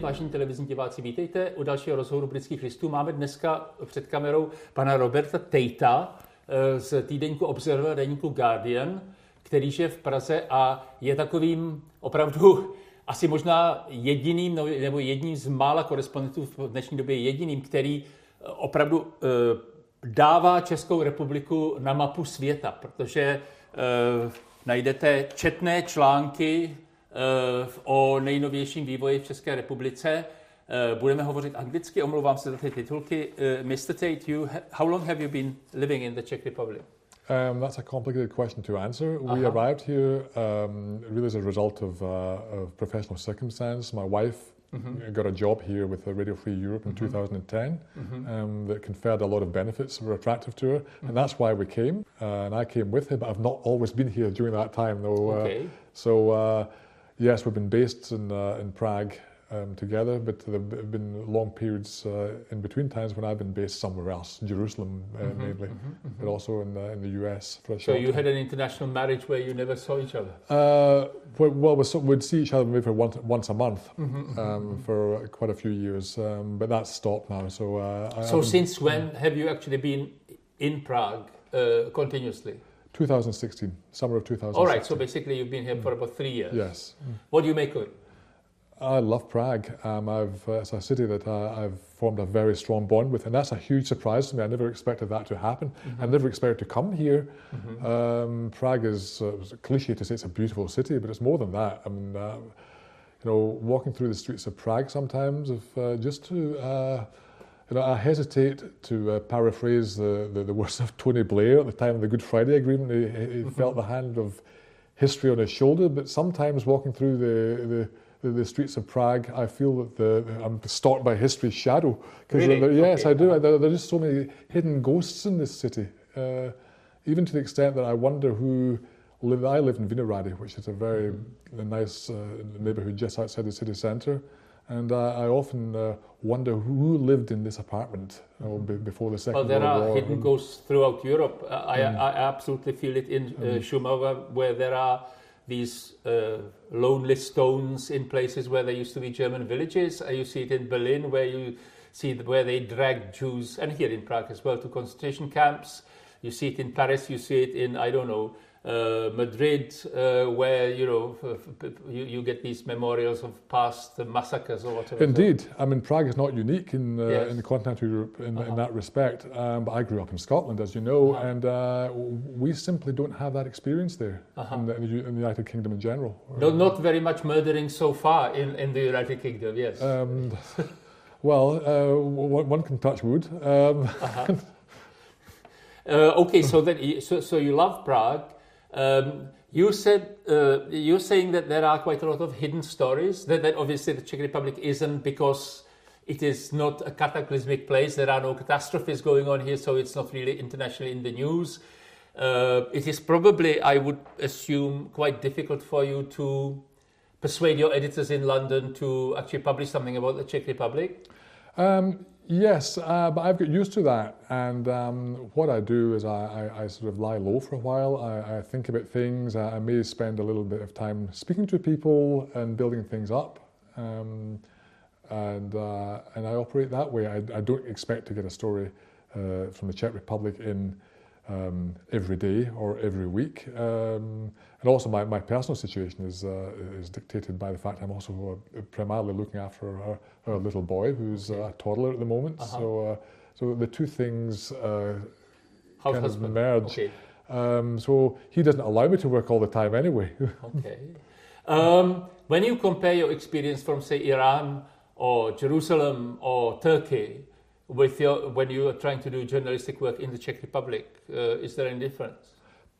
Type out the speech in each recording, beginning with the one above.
vážení televizní diváci, vítejte u dalšího rozhovoru Britských listů. Máme dneska před kamerou pana Roberta Tatea z týdeníku Observer, deníku Guardian, který žije v Praze a je takovým opravdu asi možná jediným, nebo jedním z mála korespondentů v dnešní době jediným, který opravdu dává Českou republiku na mapu světa, protože najdete četné články o nejnovějším vývoji v České republice. Budeme hovořit anglicky, omlouvám se za ty titulky. Mr. Tate, how long have you been living in the Czech Republic? That's a complicated question to answer. We arrived here really as a result of professional circumstance. My wife got a job here with Radio Free Europe in 2010 that conferred a lot of benefits that were attractive to her, and that's why we came. And I came with her, but I've not always been here during that time, though. Yes, we've been based in Prague together, but there have been long periods in between times when I've been based somewhere else, Jerusalem mainly, but also in the US for a short time. So you had an international marriage where you never saw each other? We'd see each other maybe for once a month for quite a few years, but that's stopped now. So since when have you actually been in Prague continuously? 2016, summer of 2016. All right, so basically you've been here for about 3 years. Yes. What do you make of it? I love Prague. It's a city that I've formed a very strong bond with, and that's a huge surprise to me. I never expected that to happen. I never expected to come here. Prague is it's a cliche to say it's a beautiful city, but it's more than that. I mean, walking through the streets of Prague sometimes, I hesitate to paraphrase the words of Tony Blair at the time of the Good Friday Agreement. He felt the hand of history on his shoulder, but sometimes walking through the streets of Prague, I feel that I'm stalked by history's shadow. Really? Yes, I do. There are just so many hidden ghosts in this city, even to the extent that I wonder who lived. I live in Vinohrady, which is a very nice neighbourhood just outside the city centre, and I often wonder who lived in this apartment before the Second World War. Well, there are hidden ghosts throughout Europe. I absolutely feel it in Šumava, where there are these lonely stones in places where there used to be German villages. You see it in Berlin, where you see where they dragged Jews, and here in Prague as well, to concentration camps. You see it in Paris. You see it in, I don't know, Madrid, where you get these memorials of past massacres or whatever. Indeed, I mean Prague is not unique in continental Europe in that respect. But I grew up in Scotland, as you know, and we simply don't have that experience there in the United Kingdom in general. Not very much murdering so far in the United Kingdom. Yes. One can touch wood. Okay, so you love Prague. You're saying that there are quite a lot of hidden stories, that obviously the Czech Republic isn't, because it is not a cataclysmic place. There are no catastrophes going on here, so it's not really internationally in the news. It is probably, I would assume, quite difficult for you to persuade your editors in London to actually publish something about the Czech Republic. Yes, but I've got used to that, and what I do is I sort of lie low for a while. I think about things. I may spend a little bit of time speaking to people and building things up, and I operate that way. I don't expect to get a story from the Czech Republic in every day or every week. And also my personal situation is dictated by the fact I'm also primarily looking after our little boy, who's a toddler at the moment. So the two things kind of merge. Okay. So he doesn't allow me to work all the time anyway. Okay. When you compare your experience from, say, Iran or Jerusalem or Turkey with when you are trying to do journalistic work in the Czech Republic, is there any difference?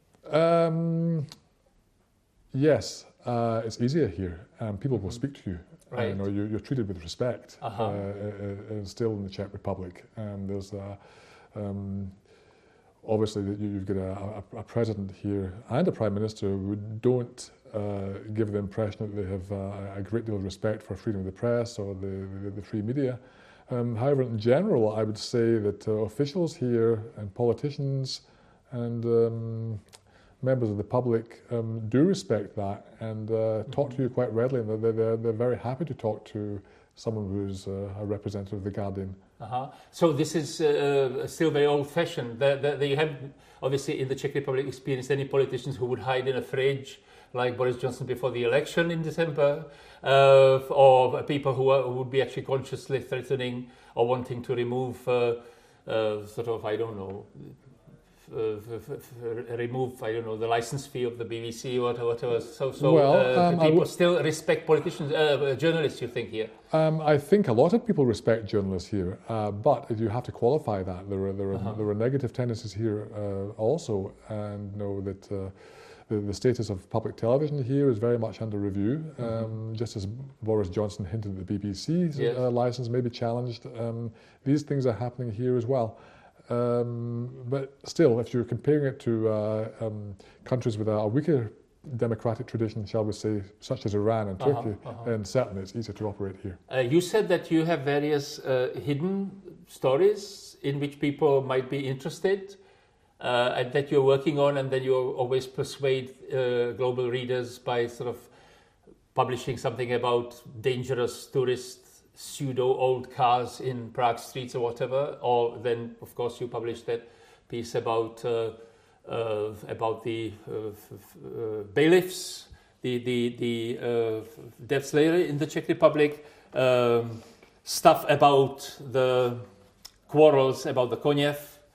Yes, it's easier here. People will speak to you. Right. You're treated with respect. Still in the Czech Republic, there's obviously you've got a president here and a prime minister who don't give the impression that they have a great deal of respect for freedom of the press or the free media. However, in general, I would say that officials here and politicians and members of the public do respect that and talk to you quite readily, and they're very happy to talk to someone who's a representative of The Guardian. So this is still very old-fashioned. You have, obviously, in the Czech Republic experienced any politicians who would hide in a fridge, like Boris Johnson before the election in December, or people who would be actually consciously threatening or wanting to remove the license fee of the BBC or whatever. So people still respect politicians, journalists, you think, here? I think a lot of people respect journalists here, but you have to qualify that. There are negative tendencies here also, and know that the status of public television here is very much under review. Just as Boris Johnson hinted that the BBC's license may be challenged, these things are happening here as well. But still, if you're comparing it to countries with a weaker democratic tradition, shall we say, such as Iran and Turkey, then certainly it's easier to operate here. You said that you have various hidden stories in which people might be interested, and that you're working on, and then you always persuade global readers by sort of publishing something about dangerous tourist pseudo-old cars in Prague streets or whatever, or then, of course, you published that piece about the bailiffs, the debt slavery in the Czech Republic, stuff about the quarrels about the Koněv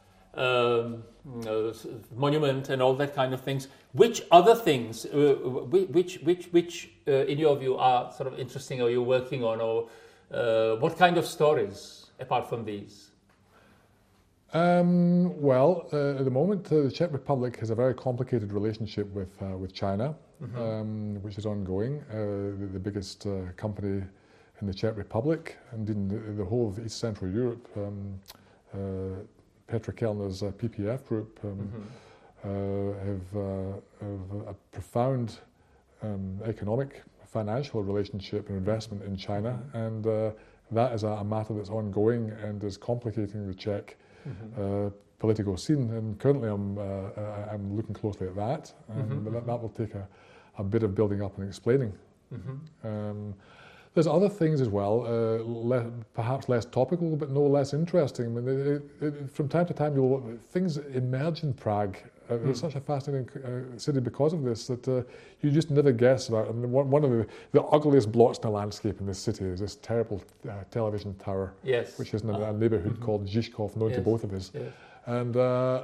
monument and all that kind of things. Which other things, which in your view are sort of interesting, or you're working on, or what kind of stories, apart from these? At the moment, the Czech Republic has a very complicated relationship with China, which is ongoing. The biggest company in the Czech Republic, and in the whole of East Central Europe, Petra Kellner's PPF group, have a profound economic, financial relationship and investment in China, and that is a matter that's ongoing and is complicating the Czech political scene. And currently, I'm looking closely at that, and that will take a bit of building up and explaining. There's other things as well, perhaps less topical, but no less interesting. I mean, from time to time, things emerge in Prague. It's such a fascinating city because of this, that you just never guess about. I mean, one of the ugliest blots in the landscape in this city is this terrible television tower, which is in a neighbourhood called Žižkov, known to both of us. And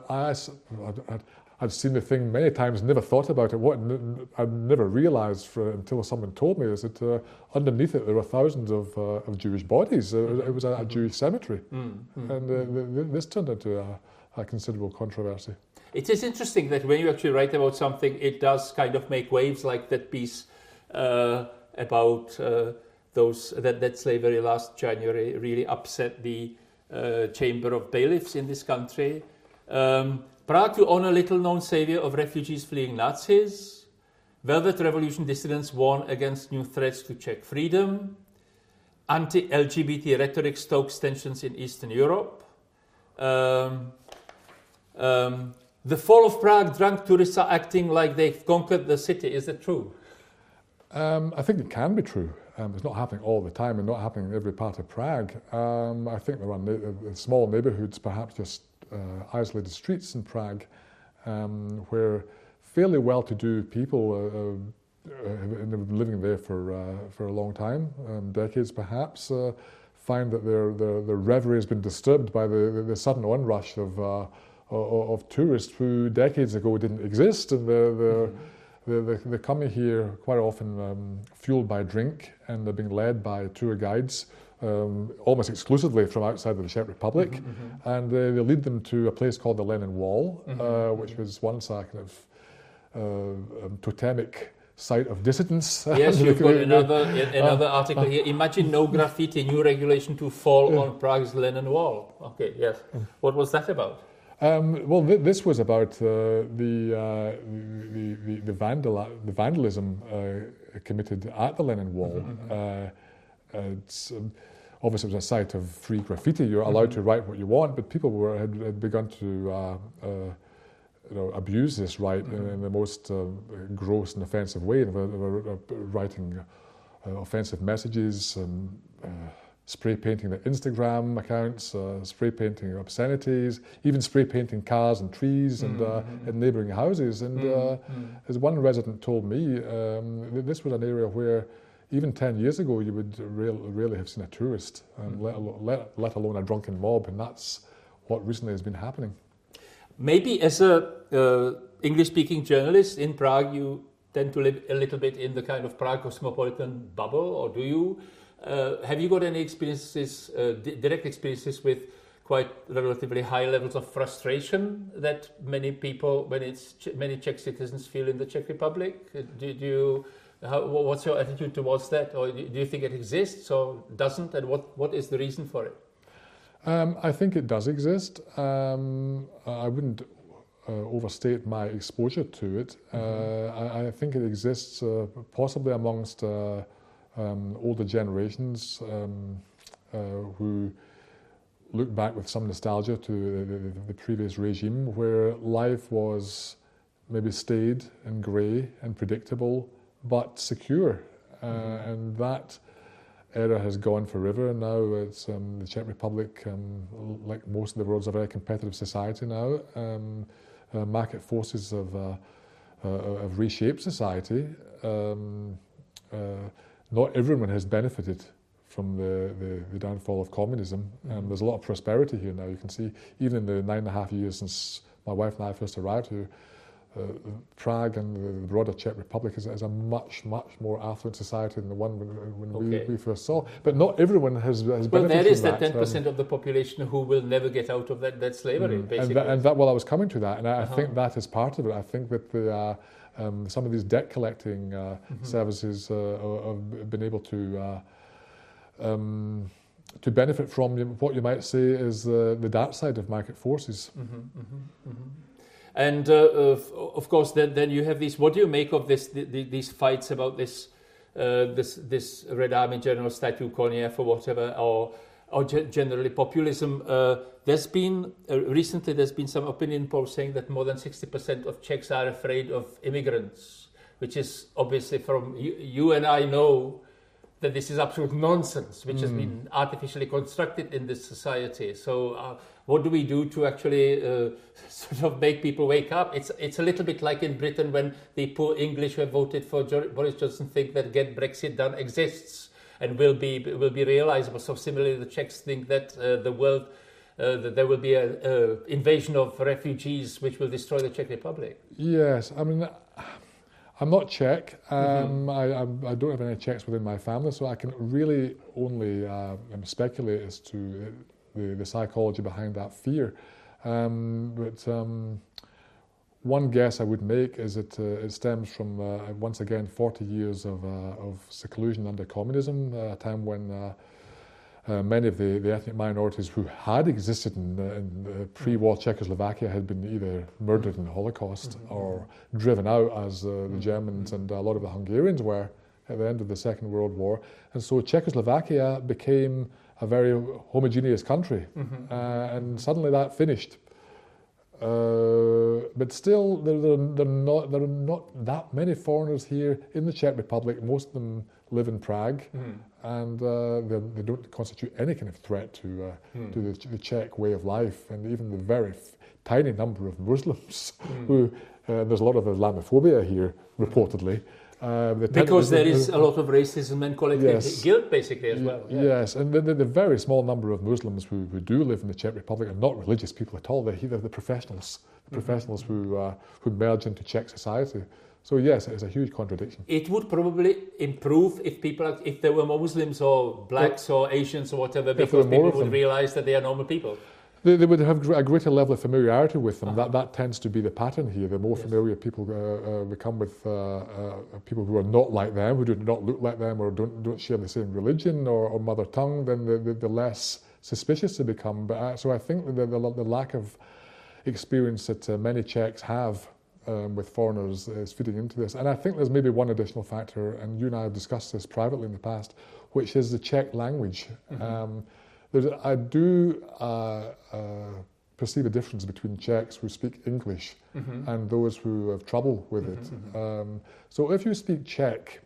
I'd seen the thing many times, never thought about it. What I never realised until someone told me is that underneath it there were thousands of Jewish bodies. It was a Jewish cemetery, and this turned into a considerable controversy. It is interesting that when you actually write about something, it does kind of make waves, like that piece about that slavery last January really upset the Chamber of Bailiffs in this country. Prague to honor little-known savior of refugees fleeing Nazis. Velvet Revolution dissidents warn against new threats to Czech freedom. Anti-LGBT rhetoric stokes tensions in Eastern Europe. The fall of Prague, drunk tourists are acting like they've conquered the city. Is that true? I think it can be true. It's not happening all the time and not happening in every part of Prague. I think there are small neighbourhoods, perhaps just isolated streets in Prague, where fairly well-to-do people have been living there for a long time, decades perhaps, find that their reverie has been disturbed by the sudden onrush of tourists who decades ago didn't exist, and they're coming here quite often fueled by drink, and they're being led by tour guides, almost exclusively from outside of the Czech Republic, and they lead them to a place called the Lenin Wall, which was once a kind of totemic site of dissidence. Yes, you've got another article here. Imagine no graffiti, new regulation to fall on Prague's Lenin Wall. Okay, yes. What was that about? This was about the vandalism committed at the Lenin Wall. Obviously, it was a site of free graffiti. You're allowed to write what you want, but people had begun to abuse this right in the most gross and offensive way. They were writing offensive messages, spray painting their Instagram accounts, spray painting obscenities, even spray painting cars and trees and neighbouring houses. And as one resident told me, this was an area where even 10 years ago you would rarely have seen a tourist, let alone a drunken mob, and that's what recently has been happening. Maybe as a English-speaking journalist in Prague, you tend to live a little bit in the kind of Prague cosmopolitan bubble, or do you? Have you got any experiences, direct experiences with quite relatively high levels of frustration that many people, many Czech citizens feel in the Czech Republic? What's your attitude towards that, or do you think it exists or doesn't, and what is the reason for it? I think it does exist. I wouldn't overstate my exposure to it. I think it exists possibly amongst older generations who look back with some nostalgia to the previous regime, where life was maybe staid and grey and predictable, but secure. And that era has gone forever. Now it's the Czech Republic, like most of the world, is a very competitive society now. Market forces have reshaped society. Not everyone has benefited from the downfall of communism. There's a lot of prosperity here now. You can see, even in the 9.5 years since my wife and I first arrived here, Prague and the broader Czech Republic is a much more affluent society than the one when we first saw. But not everyone has benefited from that. Well, there is that 10% of the population who will never get out of that slavery, basically. And that, well, I was coming to that, and I think that is part of it. I think that some of these debt collecting services have been able to benefit from what you might say is the dark side of market forces. And of course, then you have these. What do you make of these fights about this Red Army General statue, Koněv or whatever, or generally populism? There's been recently some opinion polls saying that more than 60% of Czechs are afraid of immigrants, which is obviously, from you and I know that this is absolute nonsense, which has been artificially constructed in this society. So what do we do to actually sort of make people wake up? It's a little bit like in Britain when the poor English who have voted for Boris Johnson think that Get Brexit Done exists and will be realizable. So similarly, the Czechs think that the world that there will be an invasion of refugees which will destroy the Czech Republic. Yes, I mean, I'm not Czech. I don't have any Czechs within my family, so I can really only speculate as to the psychology behind that fear. But one guess I would make is that it stems from, once again, 40 years of seclusion under communism, a time when many of the ethnic minorities who had existed in pre-war Czechoslovakia had been either murdered in the Holocaust or driven out, as the Germans and a lot of the Hungarians were at the end of the Second World War. And so Czechoslovakia became a very homogeneous country, and suddenly that finished. But still, there are not that many foreigners here in the Czech Republic. Most of them live in Prague, and they don't constitute any kind of threat to the Czech way of life. And even the very tiny number of Muslims who there's a lot of Islamophobia here, reportedly. Because there is a lot of racism and collective guilt, basically, as well. Yeah. Yes, and the very small number of Muslims who do live in the Czech Republic are not religious people at all. They're the professionals, who merge into Czech society. So yes, it is a huge contradiction. It would probably improve if there were more Muslims or blacks or Asians or whatever, because people would realize that they are normal people. They would have a greater level of familiarity with them. That tends to be the pattern here. The more familiar people become with people who are not like them, who do not look like them, or don't share the same religion or mother tongue, then the less suspicious they become. But so I think the lack of experience that many Czechs have with foreigners is feeding into this. And I think there's maybe one additional factor, and you and I have discussed this privately in the past, which is the Czech language. I do perceive a difference between Czechs who speak English and those who have trouble with it. So if you speak Czech,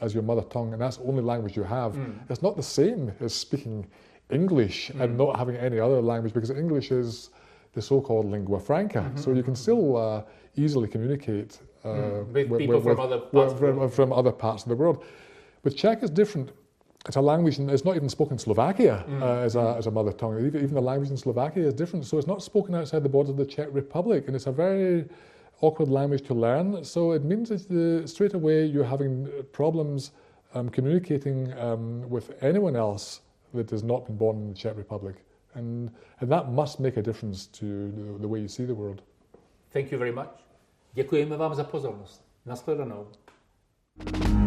as your mother tongue and that's the only language you have, it's not the same as speaking English and not having any other language, because English is the so-called lingua franca. So you can still easily communicate with people from other parts of the world. From other parts of the world. With Czech is different. It's a language, and it's not even spoken in Slovakia as a mother tongue. Even the language in Slovakia is different. So it's not spoken outside the borders of the Czech Republic, and it's a very awkward language to learn. So it means that straight away you're having problems communicating with anyone else that has not been born in the Czech Republic. And that must make a difference to the way you see the world. Thank you very much. Děkujeme vám za pozornost. Nashledanou.